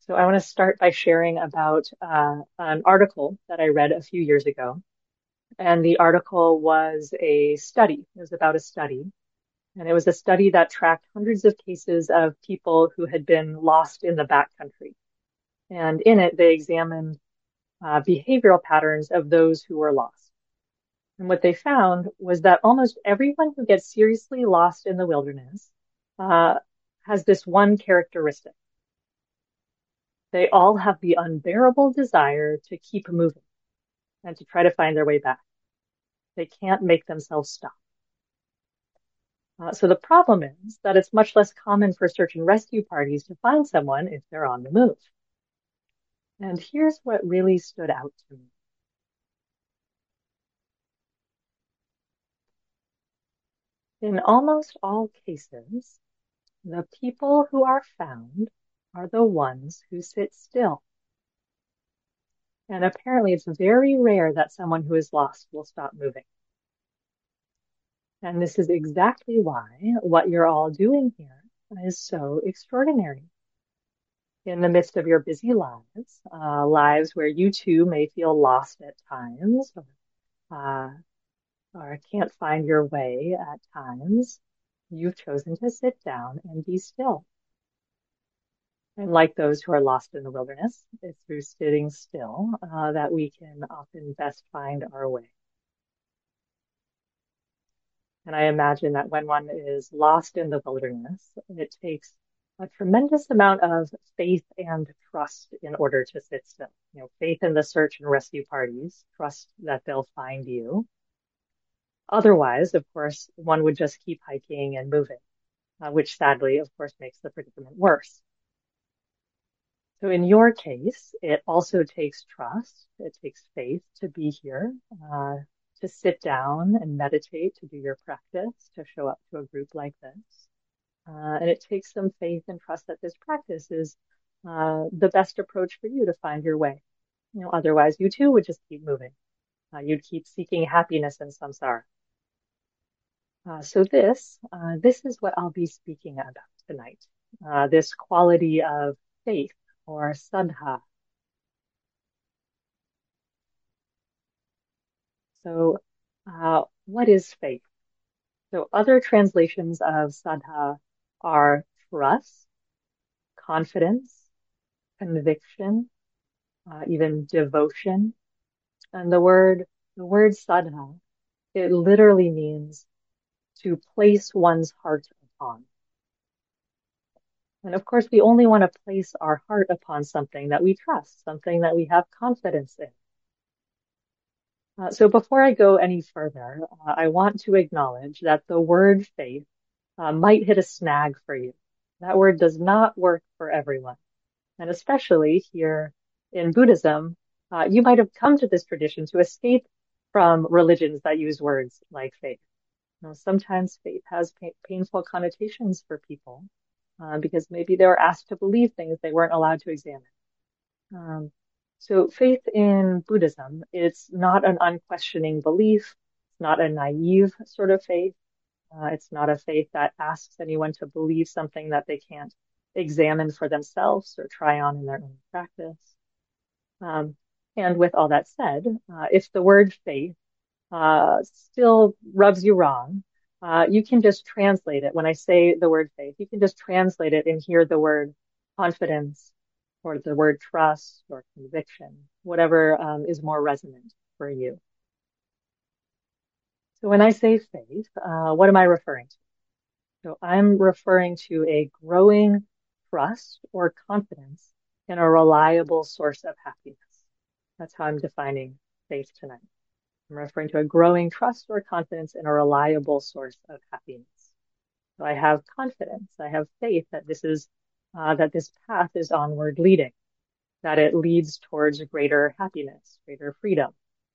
So I want to start by sharing about an article that I read a few years ago. And the article was a study. It was about a study. And it was a study that tracked hundreds of cases of people who had been lost in the backcountry. And in it, they examined behavioral patterns of those who were lost. And what they found was that almost everyone who gets seriously lost in the wilderness uh, has this one characteristic. They all have the unbearable desire to keep moving and to try to find their way back. They can't make themselves stop. So the problem is that it's much less common for search and rescue parties to find someone if they're on the move. And here's what really stood out to me. In almost all cases, the people who are found are the ones who sit still. And apparently it's very rare that someone who is lost will stop moving. And this is exactly why what you're all doing here is so extraordinary. In the midst of your busy lives, lives where you too may feel lost at times, uh, or can't find your way at times, you've chosen to sit down and be still. And like those who are lost in the wilderness, it's through sitting still that we can often best find our way. And I imagine that when one is lost in the wilderness, it takes a tremendous amount of faith and trust in order to sit still. You know, faith in the search and rescue parties, trust that they'll find you. Otherwise, of course, one would just keep hiking and moving, which sadly, of course, makes the predicament worse. So in your case, it also takes trust. It takes faith to be here, to sit down and meditate, to do your practice, to show up to a group like this. And it takes some faith and trust that this practice is the best approach for you to find your way. You know, otherwise you too would just keep moving. You'd keep seeking happiness in samsara. So this is what I'll be speaking about tonight. This quality of faith or saddha. So, what is faith? So other translations of saddha are trust, confidence, conviction, even devotion. And the word saddha, it literally means to place one's heart upon. And of course, we only want to place our heart upon something that we trust, something that we have confidence in. So before I go any further, I want to acknowledge that the word faith might hit a snag for you. That word does not work for everyone. And especially here in Buddhism, you might have come to this tradition to escape from religions that use words like faith. Now, sometimes faith has painful connotations for people because maybe they were asked to believe things they weren't allowed to examine. So faith in Buddhism, it's not an unquestioning belief. It's not a naive sort of faith. It's not a faith that asks anyone to believe something that they can't examine for themselves or try on in their own practice. And with all that said, if the word faith still rubs you wrong, you can just translate it. When I say the word faith, you can just translate it and hear the word confidence or the word trust or conviction, whatever is more resonant for you. So when I say faith, what am I referring to? So I'm referring to a growing trust or confidence in a reliable source of happiness. That's how I'm defining faith tonight. I'm referring to a growing trust or confidence in a reliable source of happiness. So I have confidence, I have faith that that this path is onward leading, that it leads towards greater happiness, greater freedom.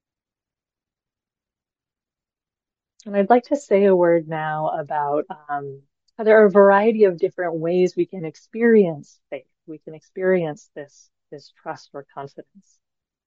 And I'd like to say a word now about how there are a variety of different ways we can experience faith. We can experience this trust or confidence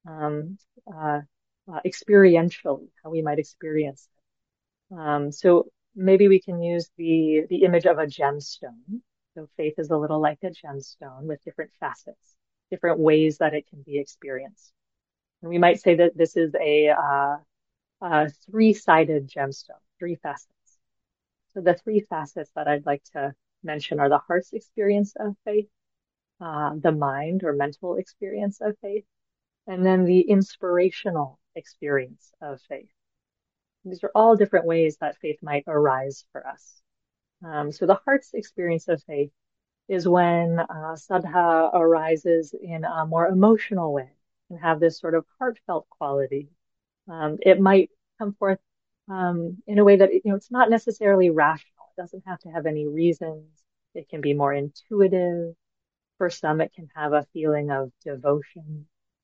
experientially, how we might experience it. So maybe we can use the image of a gemstone. So faith is a little like a gemstone with different facets. different ways that it can be experienced. And we might say that this is a three-sided gemstone, three facets. So the three facets that I'd like to mention are the heart's experience of faith, the mind or mental experience of faith, and then the inspirational experience of faith. These are all different ways that faith might arise for us. So the heart's experience of faith is when Saddha arises in a more emotional way and have this sort of heartfelt quality. It might come forth in a way that, it's not necessarily rational. It doesn't have to have any reasons. It can be more intuitive. For some, it can have a feeling of devotion.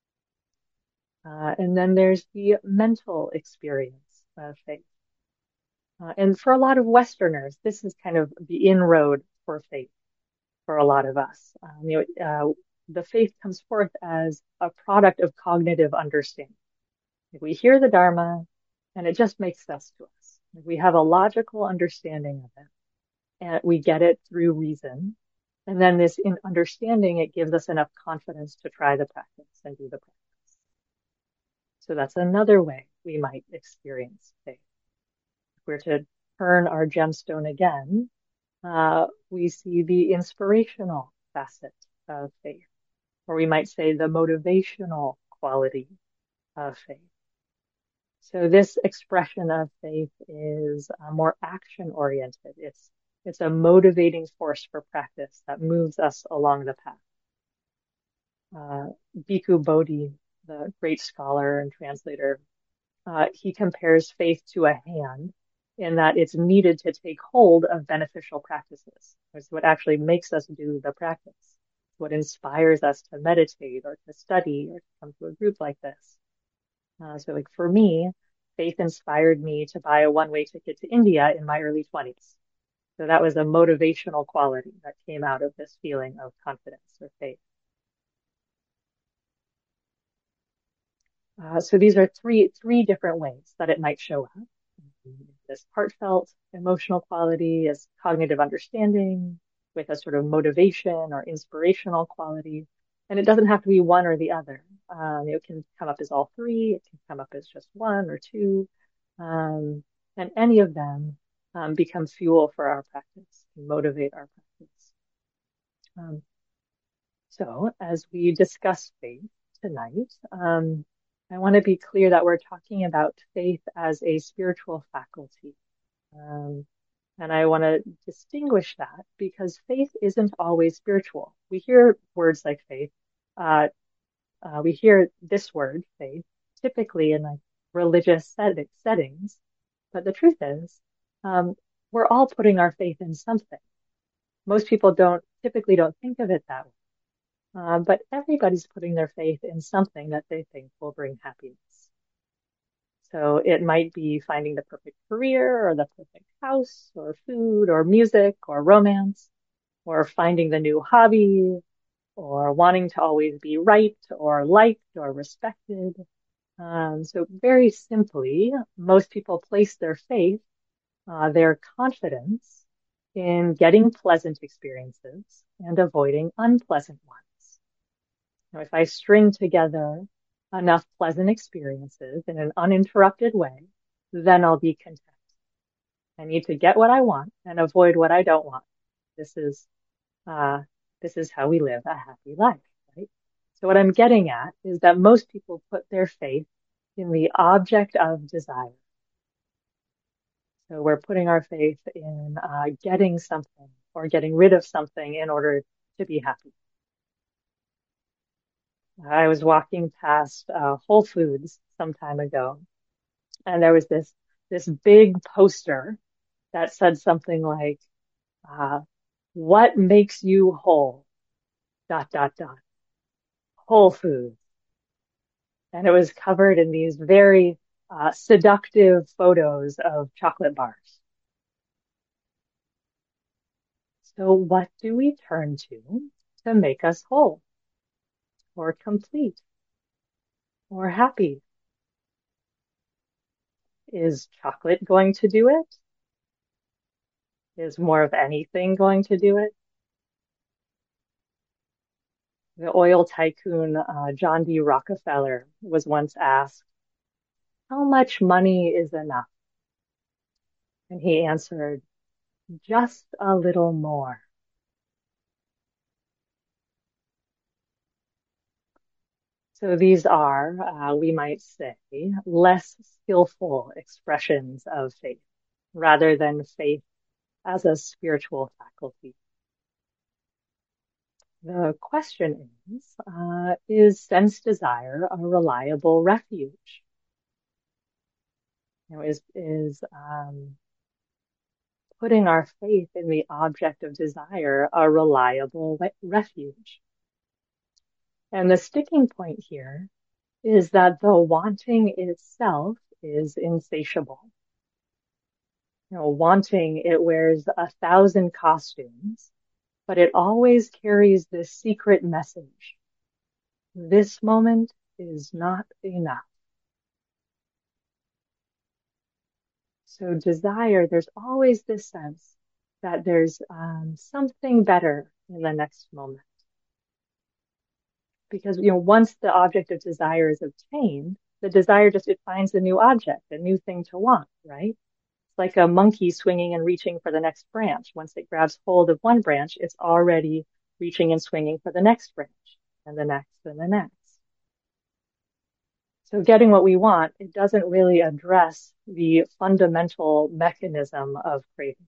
And then there's the mental experience of faith. And for a lot of Westerners, this is kind of the inroad for faith for a lot of us. The faith comes forth as a product of cognitive understanding. We hear the Dharma and it just makes sense to us. We have a logical understanding of it and we get it through reason. And then this in understanding, it gives us enough confidence to try the practice and do the practice. So that's another way we might experience faith. If we're to turn our gemstone again, we see the inspirational facet of faith, or we might say the motivational quality of faith. So this expression of faith is more action-oriented. It's a motivating force for practice that moves us along the path. Bhikkhu Bodhi, the great scholar and translator, he compares faith to a hand in that it's needed to take hold of beneficial practices. It's what actually makes us do the practice. It's what inspires us to meditate or to study or to come to a group like this. So like for me, faith inspired me to buy a one-way ticket to India in my early 20s. So that was a motivational quality that came out of this feeling of confidence or faith. So these are three different ways that it might show up. This heartfelt emotional quality is cognitive understanding with a sort of motivation or inspirational quality. And it doesn't have to be one or the other. It can come up as all three. It can come up as just one or two. And any of them become fuel for our practice, motivate our practice. So as we discuss faith tonight, I want to be clear that we're talking about faith as a spiritual faculty. And I want to distinguish that because faith isn't always spiritual. We hear words like faith. We hear this word, faith, typically in like religious settings. But the truth is, we're all putting our faith in something. Most people typically don't think of it that way. But everybody's putting their faith in something that they think will bring happiness. So it might be finding the perfect career or the perfect house or food or music or romance or finding the new hobby or wanting to always be right or liked or respected. So very simply, most people place their faith, their confidence in getting pleasant experiences and avoiding unpleasant ones. Now, if I string together enough pleasant experiences in an uninterrupted way, then I'll be content. I need to get what I want and avoid what I don't want. This is how we live a happy life, right? So what I'm getting at is that most people put their faith in the object of desire. So we're putting our faith in getting something or getting rid of something in order to be happy. I was walking past Whole Foods some time ago, and there was this big poster that said something like, "What makes you whole? ... Whole Foods." And it was covered in these very seductive photos of chocolate bars. So what do we turn to make us whole or complete or happy? Is chocolate going to do it? Is more of anything going to do it? The oil tycoon John D. Rockefeller was once asked, "How much money is enough?" And he answered, "Just a little more." So these are, we might say, less skillful expressions of faith rather than faith as a spiritual faculty. The question is sense desire a reliable refuge? Is putting our faith in the object of desire a reliable refuge? And the sticking point here is that the wanting itself is insatiable. Wanting, it wears 1,000 costumes, but it always carries this secret message. This moment is not enough. So desire, there's always this sense that there's something better in the next moment. Because, once the object of desire is obtained, the desire it finds a new object, a new thing to want, right? It's like a monkey swinging and reaching for the next branch. Once it grabs hold of one branch, it's already reaching and swinging for the next branch and the next and the next. So getting what we want, it doesn't really address the fundamental mechanism of craving.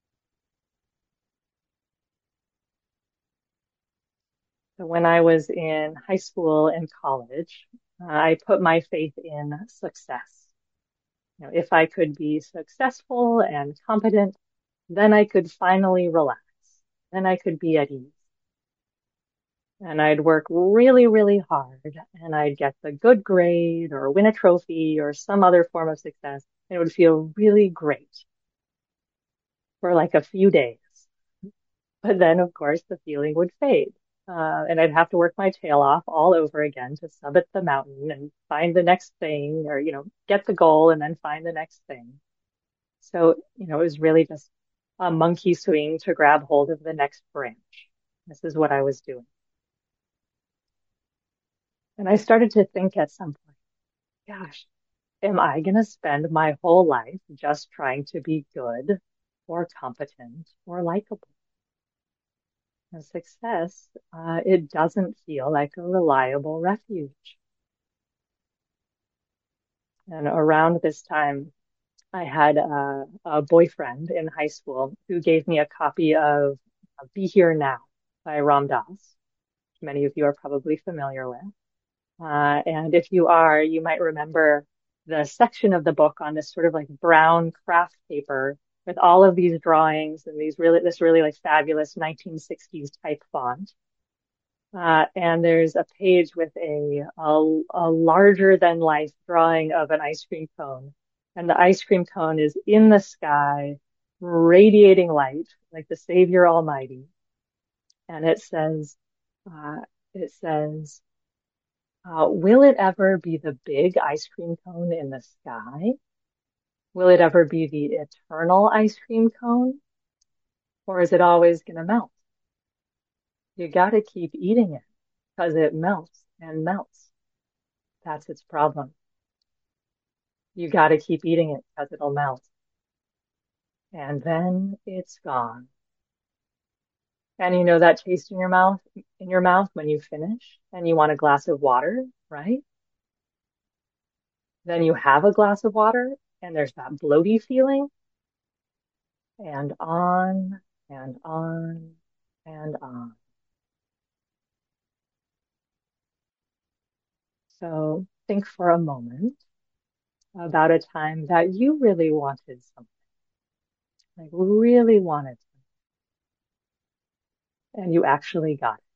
So when I was in high school and college, I put my faith in success. If I could be successful and competent, then I could finally relax. Then I could be at ease. And I'd work really, really hard and I'd get the good grade or win a trophy or some other form of success. And it would feel really great for like a few days. But then, of course, the feeling would fade. And I'd have to work my tail off all over again to summit the mountain and find the next thing or, get the goal and then find the next thing. So, it was really just a monkey swing to grab hold of the next branch. This is what I was doing. And I started to think at some point, gosh, am I going to spend my whole life just trying to be good or competent or likable? And success, it doesn't feel like a reliable refuge. And around this time, I had a boyfriend in high school who gave me a copy of Be Here Now by Ram Dass, which many of you are probably familiar with. And if you are, you might remember the section of the book on this sort of like brown craft paper with all of these drawings and this really like fabulous 1960s type font. And there's a page with a larger than life drawing of an ice cream cone. And the ice cream cone is in the sky, radiating light, like the Savior Almighty. And it says, will it ever be the big ice cream cone in the sky? Will it ever be the eternal ice cream cone? Or is it always going to melt? You got to keep eating it because it melts and melts. That's its problem. You got to keep eating it because it'll melt. And then it's gone. And that taste in your mouth when you finish and you want a glass of water, right? Then you have a glass of water and there's that bloaty feeling and on and on and on. So think for a moment about a time that you really wanted something, like really wanted something, and you actually got it.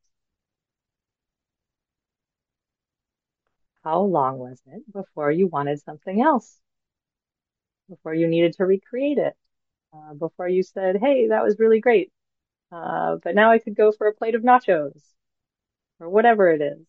How long was it before you wanted something else? Before you needed to recreate it? Before you said, hey, that was really great. But now I could go for a plate of nachos or whatever it is.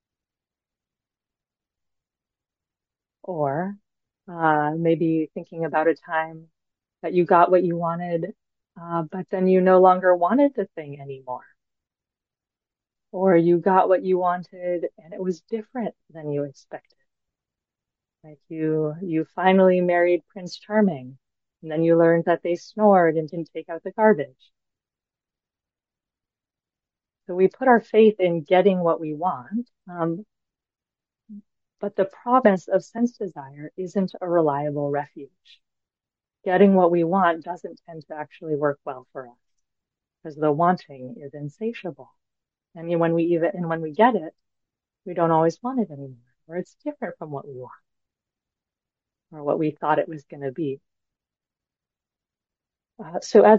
Or maybe thinking about a time that you got what you wanted, but then you no longer wanted the thing anymore. or you got what you wanted and it was different than you expected. Like you finally married Prince Charming, and then you learned that they snored and didn't take out the garbage. So we put our faith in getting what we want, but the promise of sense desire isn't a reliable refuge. Getting what we want doesn't tend to actually work well for us because the wanting is insatiable. And when we get it, we don't always want it anymore, or it's different from what we want or what we thought it was going to be. So as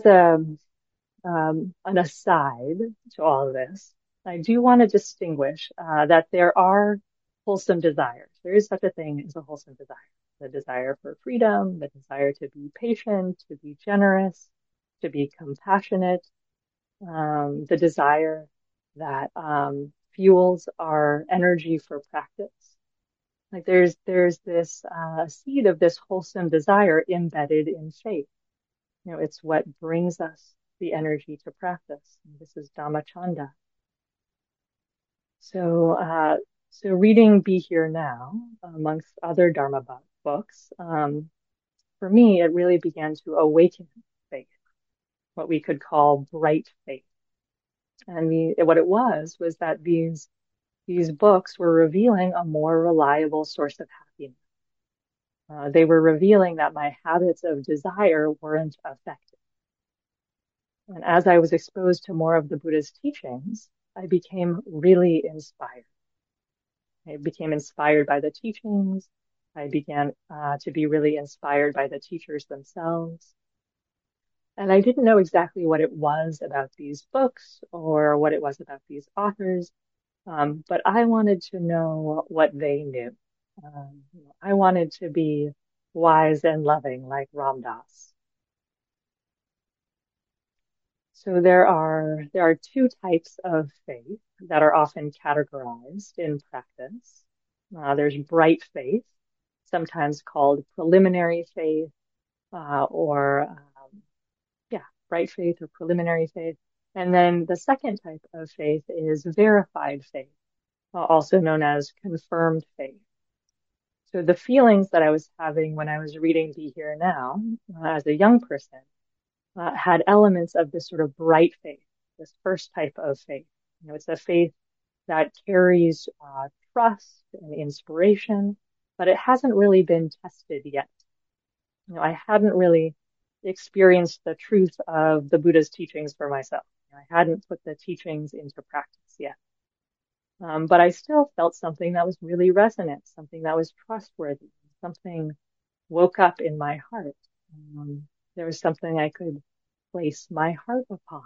an aside to all of this, I do want to distinguish that there are wholesome desires. There is such a thing as a wholesome desire. The desire for freedom, the desire to be patient, to be generous, to be compassionate, the desire that fuels our energy for practice. Like there's this seed of this wholesome desire embedded in faith. You know, it's what brings us the energy to practice. And this is Dhammachanda. So reading Be Here Now, amongst other Dharma books, for me, it really began to awaken faith, what we could call bright faith. And what it was that these books were revealing a more reliable source of happiness. They were revealing that my habits of desire weren't affected. And as I was exposed to more of the Buddha's teachings, I became really inspired. I became inspired by the teachings. I began to be really inspired by the teachers themselves. And I didn't know exactly what it was about these books or what it was about these authors, but I wanted to know what they knew. I wanted to be wise and loving like Ram Dass. So there are two types of faith that are often categorized in practice. There's bright faith, sometimes called preliminary faith, or bright faith or preliminary faith. And then the second type of faith is verified faith, also known as confirmed faith. So the feelings that I was having when I was reading Be Here Now, as a young person, had elements of this sort of bright faith, this first type of faith. You know, it's a faith that carries trust and inspiration, but it hasn't really been tested yet. You know, I hadn't really experienced the truth of the Buddha's teachings for myself. I hadn't put the teachings into practice yet. But I still felt something that was really resonant, something that was trustworthy, something woke up in my heart. There was something I could place my heart upon.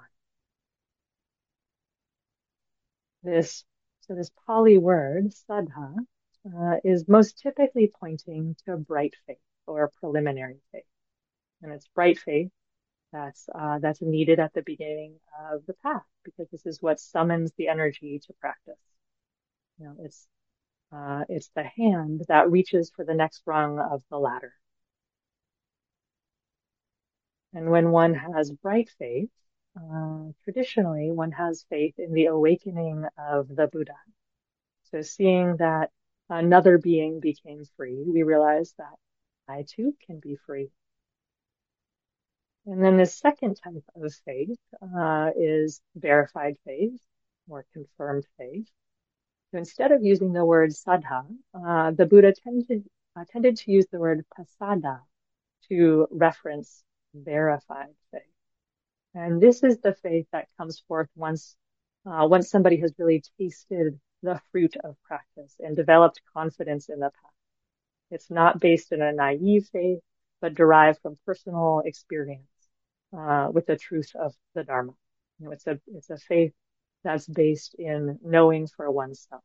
This Pali word, saddha, is most typically pointing to bright faith or preliminary faith. And it's bright faith that's needed at the beginning of the path, because this is what summons the energy to practice. You know, it's the hand that reaches for the next rung of the ladder. And when one has bright faith, traditionally one has faith in the awakening of the Buddha. So seeing that another being became free, we realize that I too can be free. And then the second type of faith is verified faith or confirmed faith. So instead of using the word saddha, the Buddha tended to use the word pasada to reference verified faith. And this is the faith that comes forth once somebody has really tasted the fruit of practice and developed confidence in the path. It's not based in a naive faith, but derived from personal experience with the truth of the Dharma. You know, it's a faith that's based in knowing for oneself.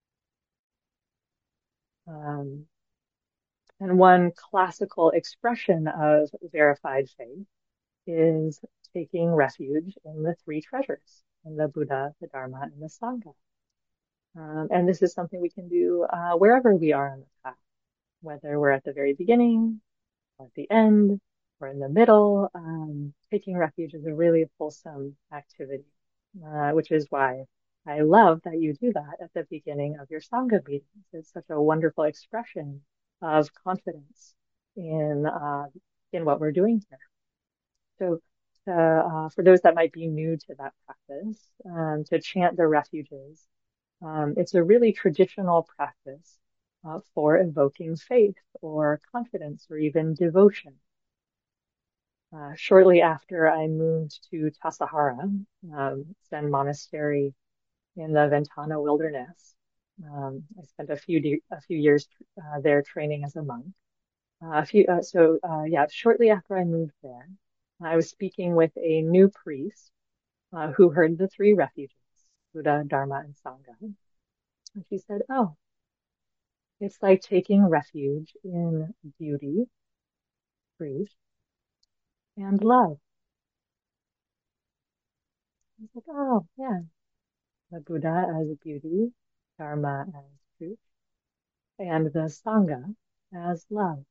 And one classical expression of verified faith is taking refuge in the three treasures, in the Buddha, the Dharma, and the Sangha. And this is something we can do wherever we are on the path, whether we're at the very beginning, or at the end, or in the middle. Taking refuge is a really wholesome activity, which is why I love that you do that at the beginning of your Sangha meetings. It's such a wonderful expression of confidence in uh, in what we're doing here. So, for those that might be new to that practice, to chant the refuges, it's a really traditional practice for evoking faith or confidence or even devotion. Shortly after I moved to Tassajara, Zen monastery in the Ventana wilderness, I spent a few years there training as a monk. Yeah, shortly after I moved there, I was speaking with a new priest who heard the three refuges, Buddha, Dharma, and Sangha. And she said, "Oh, it's like taking refuge in beauty, truth, and love." I was like, "Oh, yeah, the Buddha as beauty, Dharma as truth, and the Sangha as love."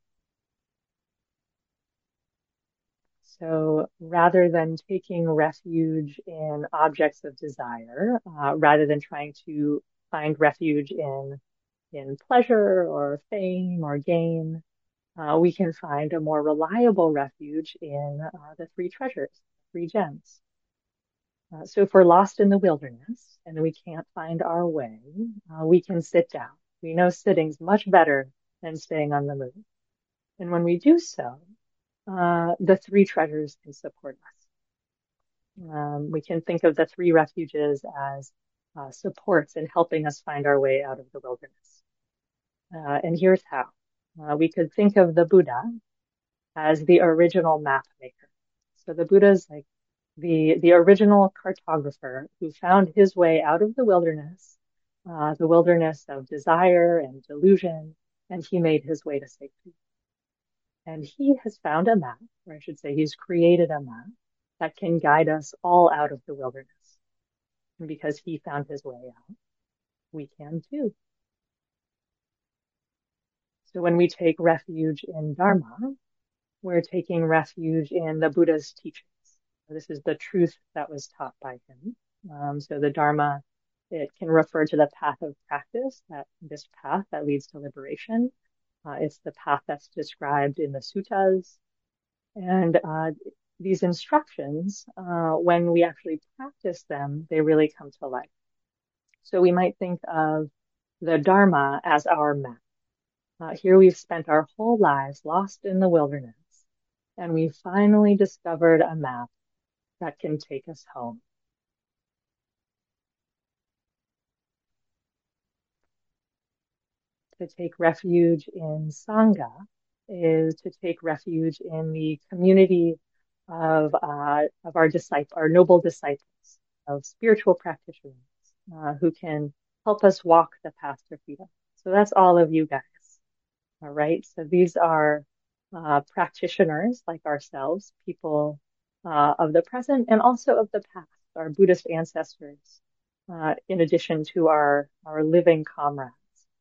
So rather than taking refuge in objects of desire, rather than trying to find refuge in pleasure or fame or gain, we can find a more reliable refuge in the three treasures, three gems. So if we're lost in the wilderness and we can't find our way, we can sit down. We know sitting's much better than staying on the move. And when we do so, the three treasures can support us. We can think of the three refuges as supports in helping us find our way out of the wilderness. And here's how. We could think of the Buddha as the original map maker. So the Buddha is like the original cartographer who found his way out of the wilderness of desire and delusion, and he made his way to safety. And he has found a map, or I should say he's created a map that can guide us all out of the wilderness. And because he found his way out, we can too. So when we take refuge in Dharma, we're taking refuge in the Buddha's teachings. This is the truth that was taught by him. So the Dharma, it can refer to the path of practice, this path that leads to liberation. It's the path that's described in the suttas. And these instructions, when we actually practice them, they really come to life. So we might think of the Dharma as our map. Here we've spent our whole lives lost in the wilderness, and we finally discovered a map that can take us home. To take refuge in Sangha is to take refuge in the community of our noble disciples, of spiritual practitioners who can help us walk the path to freedom. So that's all of you guys. All right. So these are practitioners like ourselves, people of the present and also of the past, our Buddhist ancestors, in addition to our living comrades.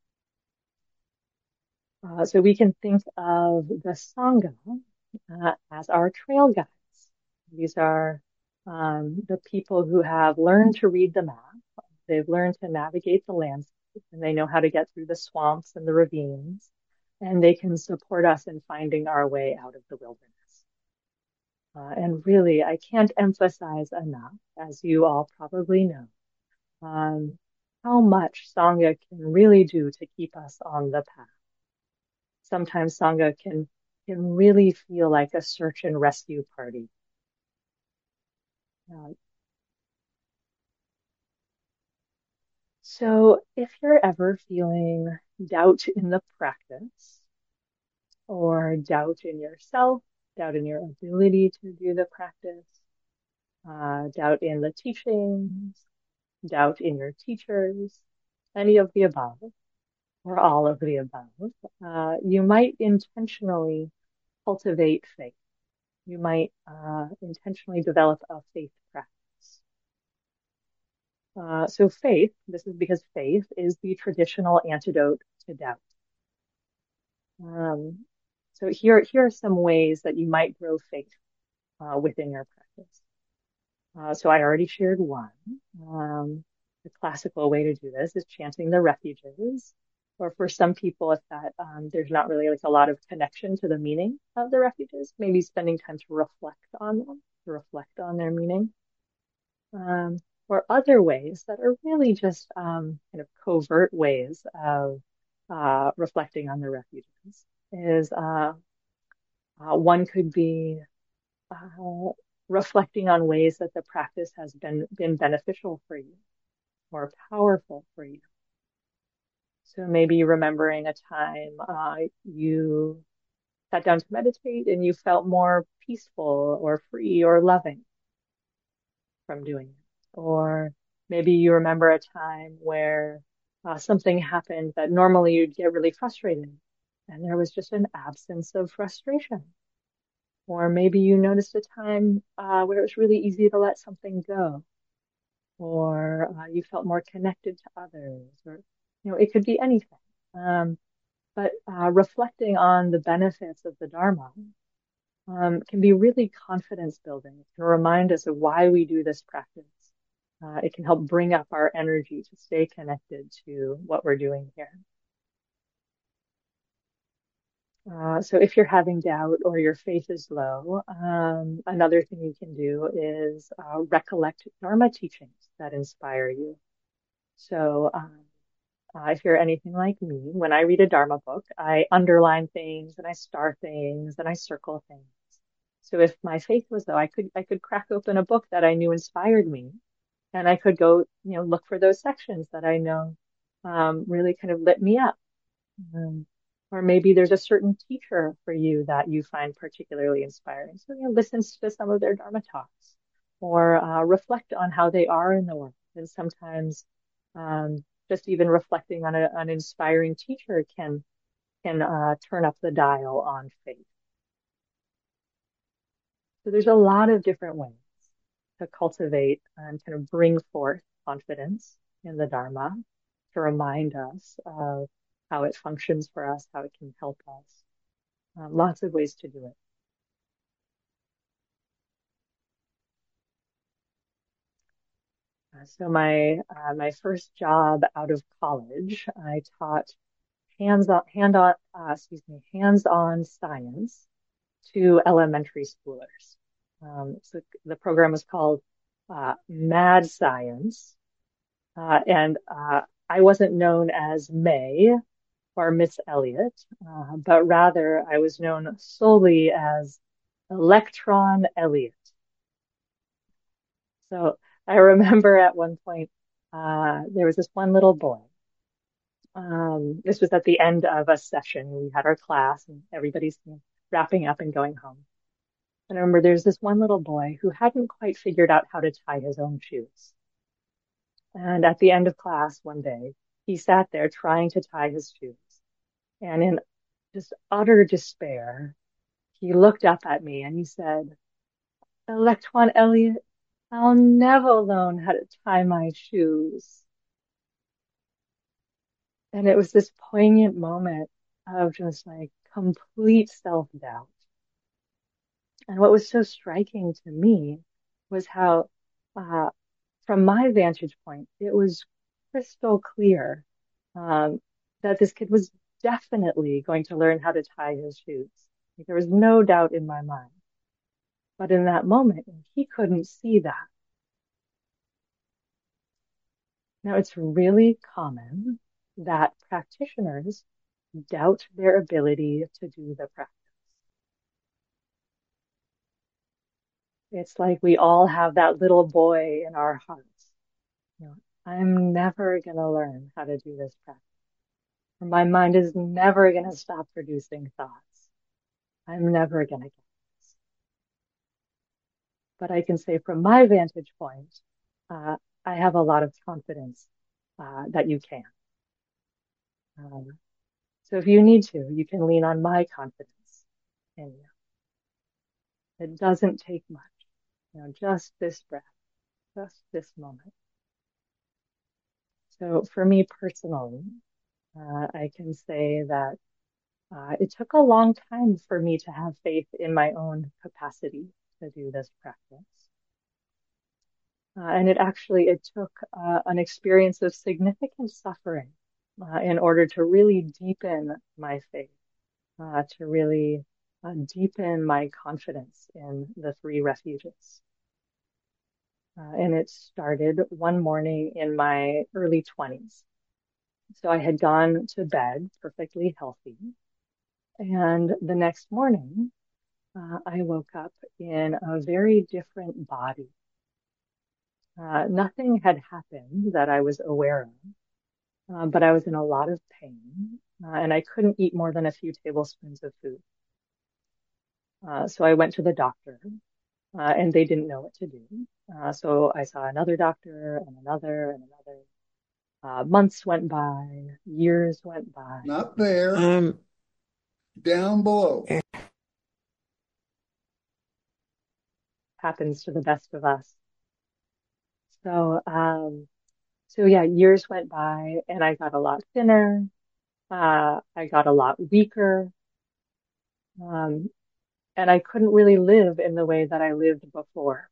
So we can think of the Sangha as our trail guides. These are the people who have learned to read the map. They've learned to navigate the landscape, and they know how to get through the swamps and the ravines, and they can support us in finding our way out of the wilderness. And really, I can't emphasize enough, as you all probably know, how much Sangha can really do to keep us on the path. Sometimes Sangha can really feel like a search and rescue party. So if you're ever feeling doubt in the practice, or doubt in yourself, doubt in your ability to do the practice, doubt in the teachings, doubt in your teachers, any of the above, or all of the above, you might intentionally cultivate faith. You might intentionally develop a faith practice. So faith, this is because faith is the traditional antidote to doubt. So here are some ways that you might grow faith within your practice. So I already shared one. The classical way to do this is chanting the refuges, or for some people, if that there's not really like a lot of connection to the meaning of the refuges, maybe spending time to reflect on them, to reflect on their meaning. Um, or other ways that are really just kind of covert ways of reflecting on the refuges is one could be uh, reflecting on ways that the practice has been beneficial for you or powerful for you. So maybe remembering a time you sat down to meditate and you felt more peaceful or free or loving from doing it. Or maybe you remember a time where something happened that normally you'd get really frustrated and there was just an absence of frustration. Or maybe you noticed a time where it was really easy to let something go, or you felt more connected to others, or it could be anything. But reflecting on the benefits of the Dharma can be really confidence building. It can remind us of why we do this practice. It can help bring up our energy to stay connected to what we're doing here. So if you're having doubt or your faith is low, another thing you can do is recollect Dharma teachings that inspire you. So if you're anything like me, when I read a Dharma book, I underline things and I star things and I circle things. So if my faith was low, I could crack open a book that I knew inspired me, and I could go, look for those sections that I know really kind of lit me up. Or maybe there's a certain teacher for you that you find particularly inspiring. So, listen to some of their Dharma talks, or reflect on how they are in the world. And sometimes just even reflecting on an inspiring teacher can turn up the dial on faith. So there's a lot of different ways to cultivate and kind of bring forth confidence in the Dharma, to remind us of how it functions for us, how it can help us. Lots of ways to do it. So my first job out of college, I taught hands-on science to elementary schoolers. So the program was called Mad Science, and I wasn't known as May or Miss Elliott, but rather I was known solely as Electron Elliott. So I remember at one point there was this one little boy. This was at the end of a session. We had our class and everybody's wrapping up and going home. And I remember there's this one little boy who hadn't quite figured out how to tie his own shoes. And at the end of class one day, he sat there trying to tie his shoes. And in just utter despair, he looked up at me and he said, Electron Elliott, I'll never learn how to tie my shoes. And it was this poignant moment of just like complete self-doubt. And what was so striking to me was how, from my vantage point, it was crystal clear that this kid was definitely going to learn how to tie his shoes. Like, there was no doubt in my mind. But in that moment, he couldn't see that. Now, it's really common that practitioners doubt their ability to do the practice. It's like we all have that little boy in our hearts. I'm never going to learn how to do this practice. My mind is never going to stop producing thoughts. I'm never going to get this. But I can say from my vantage point, I have a lot of confidence that you can. So if you need to, you can lean on my confidence in you. It doesn't take much, just this breath, just this moment. So for me personally, I can say that it took a long time for me to have faith in my own capacity to do this practice. And it took an experience of significant suffering in order to really deepen my faith, to really deepen my confidence in the three refuges. And it started one morning in my early 20s. So I had gone to bed perfectly healthy. And the next morning, I woke up in a very different body. Nothing had happened that I was aware of, but I was in a lot of pain, and I couldn't eat more than a few tablespoons of food. So I went to the doctor, and they didn't know what to do. So I saw another doctor and another and another. Months went by, years went by. Not there. Down below. Happens to the best of us. So, so yeah, years went by and I got a lot thinner. I got a lot weaker. Um, and I couldn't really live in the way that I lived before.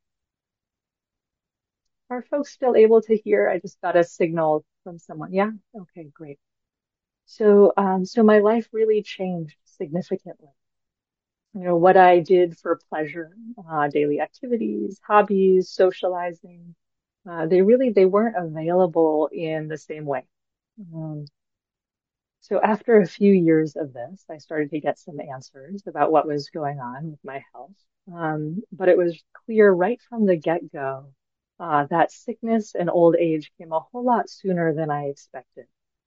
Are folks still able to hear? I just got a signal from someone. Yeah? Okay, great. So, so my life really changed significantly. You know, what I did for pleasure, daily activities, hobbies, socializing, they weren't available in the same way. Um, so after a few years of this, I started to get some answers about what was going on with my health. But it was clear right from the get-go, that sickness and old age came a whole lot sooner than I expected.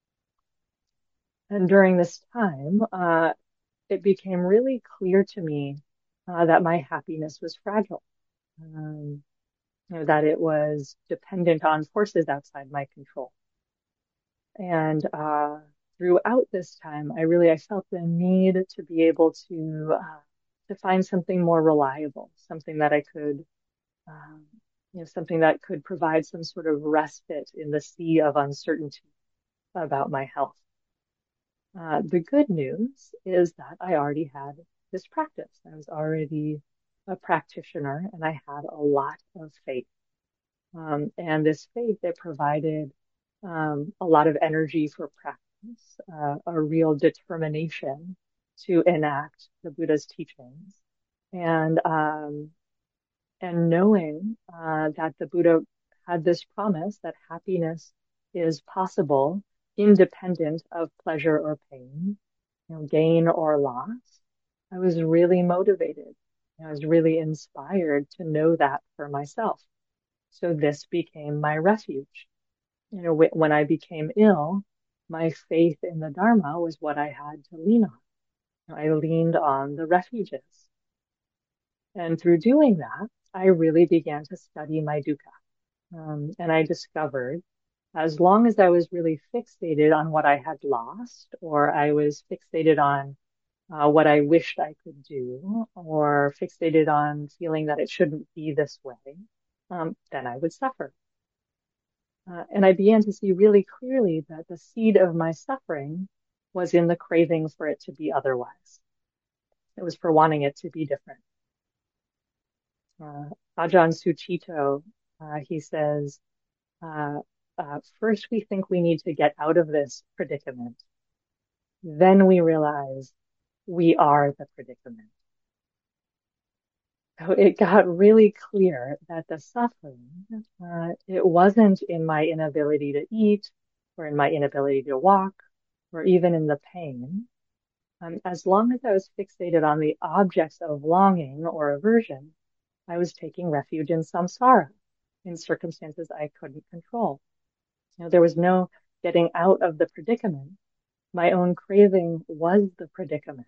And during this time, it became really clear to me, that my happiness was fragile. Um, you know, that it was dependent on forces outside my control. And throughout this time, I felt the need to be able to find something more reliable, something that I could, um, something that could provide some sort of respite in the sea of uncertainty about my health. The good news is that I already had this practice. I was already a practitioner and I had a lot of faith. And this faith, it provided a lot of energy for practice, a real determination to enact the Buddha's teachings, and um, and knowing that the Buddha had this promise that happiness is possible independent of pleasure or pain, gain or loss. I was really motivated. I was really inspired to know that for myself. So this became my refuge. You know, when I became ill, my faith in the Dharma was what I had to lean on. I leaned on the refuges. And through doing that, I really began to study my dukkha. And I discovered as long as I was really fixated on what I had lost, or I was fixated on what I wished I could do, or fixated on feeling that it shouldn't be this way, then I would suffer. And I began to see really clearly that the seed of my suffering was in the craving for it to be otherwise. It was for wanting it to be different. Ajahn Sucitto, he says, uh, first we think we need to get out of this predicament. Then we realize we are the predicament. So it got really clear that the suffering, it wasn't in my inability to eat or in my inability to walk or even in the pain. As long as I was fixated on the objects of longing or aversion, I was taking refuge in samsara, in circumstances I couldn't control. You know, there was no getting out of the predicament. My own craving was the predicament.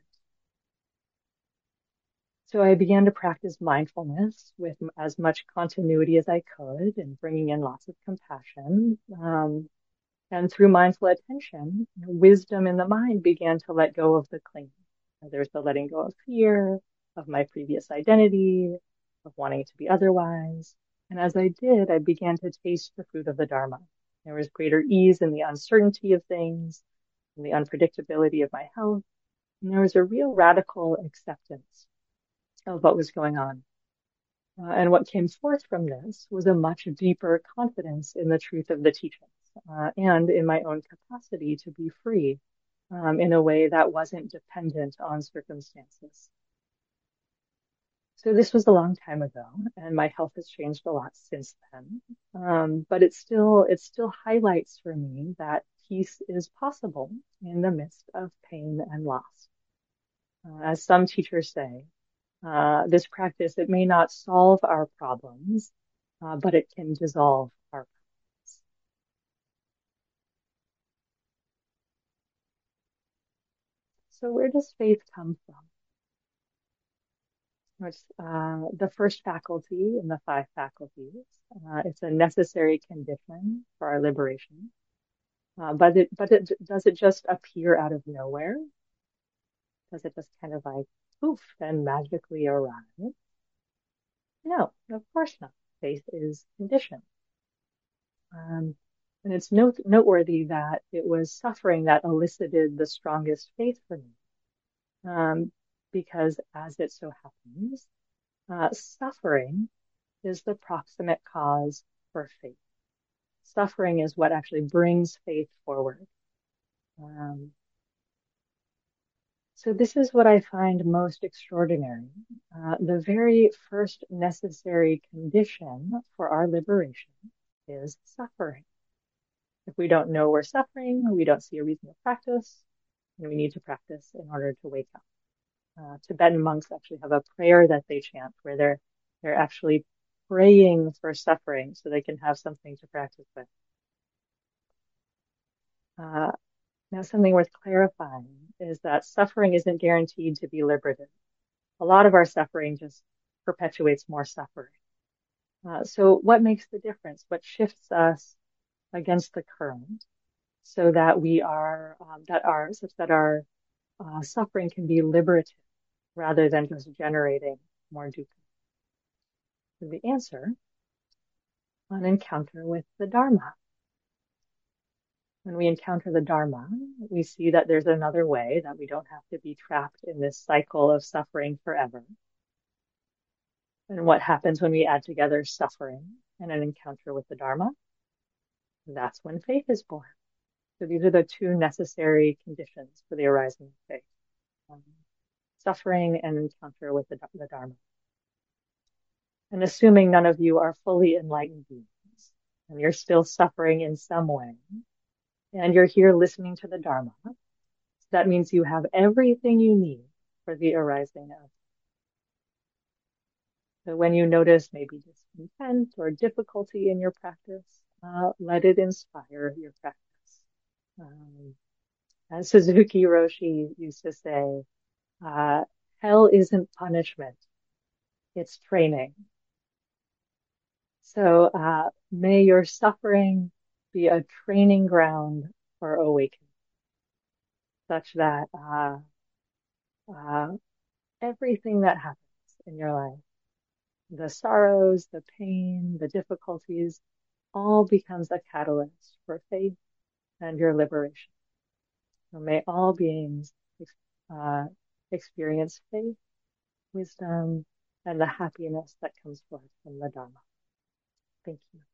So I began to practice mindfulness with as much continuity as I could and bringing in lots of compassion. And through mindful attention, wisdom in the mind began to let go of the clinging. There's the letting go of fear, of my previous identity, of wanting it to be otherwise. And as I did, I began to taste the fruit of the Dharma. There was greater ease in the uncertainty of things, in the unpredictability of my health. And there was a real radical acceptance of what was going on. And what came forth from this was a much deeper confidence in the truth of the teachings and in my own capacity to be free in a way that wasn't dependent on circumstances. So this was a long time ago, and my health has changed a lot since then. But it still highlights for me that peace is possible in the midst of pain and loss. As some teachers say, this practice, it may not solve our problems, but it can dissolve our problems. So where does faith come from? It's the first faculty in the five faculties. It's a necessary condition for our liberation. But does it just appear out of nowhere? Does it just kind of like poof and magically arrive? No, of course not. Faith is conditioned. Um, and it's noteworthy that it was suffering that elicited the strongest faith for me. Because as it so happens, suffering is the proximate cause for faith. Suffering is what actually brings faith forward. So this is what I find most extraordinary. The very first necessary condition for our liberation is suffering. If we don't know we're suffering, we don't see a reason to practice, and we need to practice in order to wake up. Tibetan monks actually have a prayer that they chant where they're actually praying for suffering so they can have something to practice with. Now, something worth clarifying is that suffering isn't guaranteed to be liberative. A lot of our suffering just perpetuates more suffering. So what makes the difference? What shifts us against the current so that our suffering can be liberative rather than just generating more dukkha? And the answer, an encounter with the Dharma. When we encounter the Dharma, we see that there's another way, that we don't have to be trapped in this cycle of suffering forever. And what happens when we add together suffering and an encounter with the Dharma? That's when faith is born. So these are the two necessary conditions for the arising of faith. Suffering and encounter with the Dharma. And assuming none of you are fully enlightened beings, and you're still suffering in some way, and you're here listening to the Dharma, that means you have everything you need for the arising of. So when you notice maybe discontent or difficulty in your practice, let it inspire your practice. As Suzuki Roshi used to say, hell isn't punishment, it's training. So may your suffering be a training ground for awakening, such that everything that happens in your life, the sorrows, the pain, the difficulties, all becomes a catalyst for faith and your liberation. So may all beings experience faith, wisdom, and the happiness that comes forth from the Dharma. Thank you.